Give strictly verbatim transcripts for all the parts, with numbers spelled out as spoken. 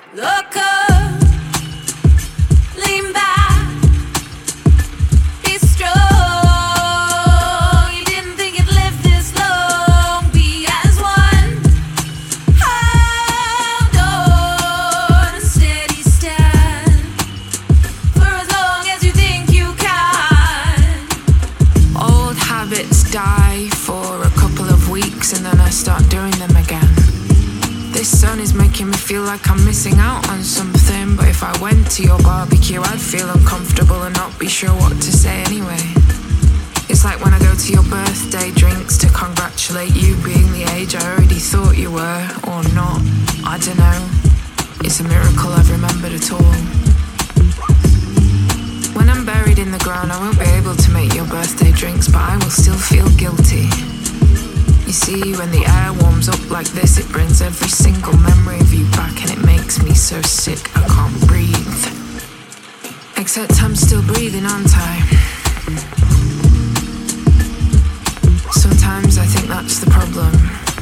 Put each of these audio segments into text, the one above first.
Look up, lean back, be strong. You didn't think you'd live this long. Be as one. Hold on, a steady stand for as long as you think you can. Old habits die for a couple of weeks and then I start doing them again. This sun is making me feel like I'm missing out on something, but if I went to your barbecue I'd feel uncomfortable and not be sure what to say anyway. It's like when I go to your birthday drinks to congratulate you being the age I already thought you were, or not, I don't know. It's a miracle I've remembered at all. When I'm buried in the ground I won't be able to make your birthday drinks, but I will still feel guilty. You see, when the air warms up like this, it brings every single memory of you back and it makes me so sick I can't breathe. Except I'm still breathing, aren't I? Sometimes I think that's the problem.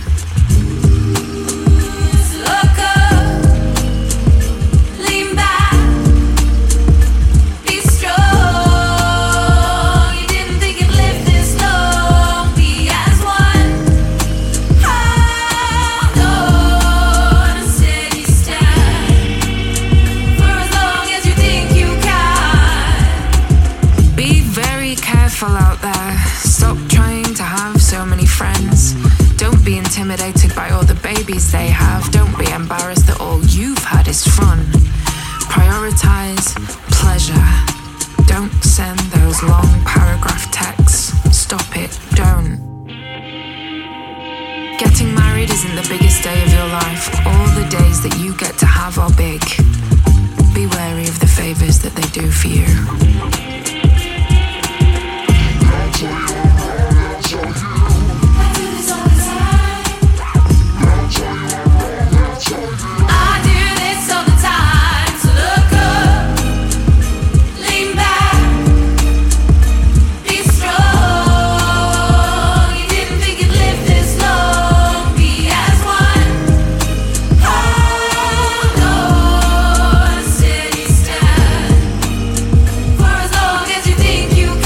Look up, lean back, be strong. You didn't think you'd live this long. Be as one. Hold on, a steady stand for as long as you think you can. Be very careful out there. Stop trying to have so many friends. Don't be intimidated by all the babies they have. Don't be embarrassed that all you've had is fun. Prioritize pleasure. Don't send those long paragraph texts. Stop it, don't. Getting married isn't the biggest day of your life. All the days that you get to have are big. Be wary of the favors that they do for you. I do this all the time, so look up, lean back, be strong. You didn't think you'd live this long. Be as one. Hold on, a steady stand for as long as you think you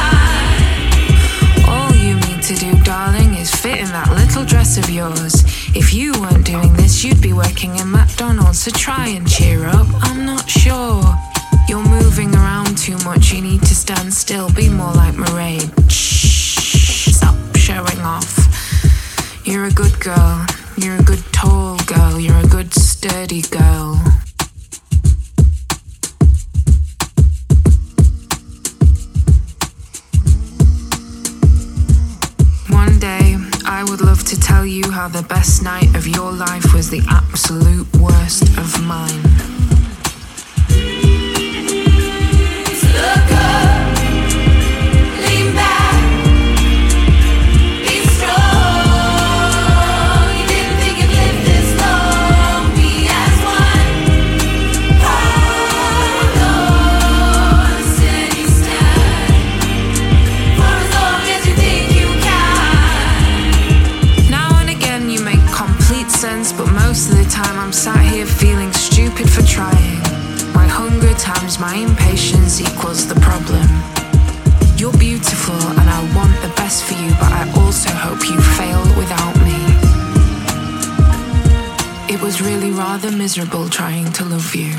can. All you need to do, darling, is fit in that little dress of yours. If you weren't doing this, you'd be working in McDonald's, so try and cheer up. I'm not sure. You're moving around too much, you need to stand still. Be more like Mairead. Shh, stop showing off. You're a good girl. You're a good tall girl. You're a good sturdy girl. One day, I would love to tell you how the best night of your life was the absolute worst of mine. So look up, lean back, be strong. You didn't think you'd live this long. Be as one. Hold on, a steady stand for as long as you think you can. Now and again you make complete sense, but most of the time I'm sat here feeling stupid for trying. My hunger times my impatience equals the problem. You're beautiful and I want the best for you, but I also hope you fail without me. It was really rather miserable trying to love you.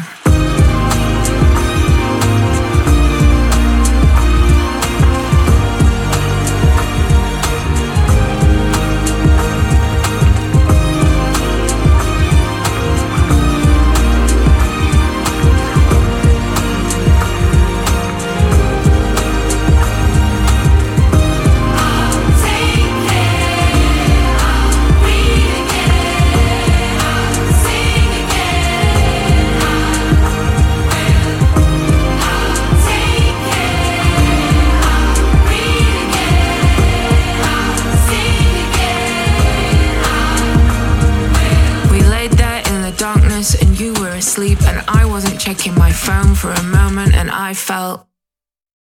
And you were asleep and I wasn't checking my phone for a moment and I felt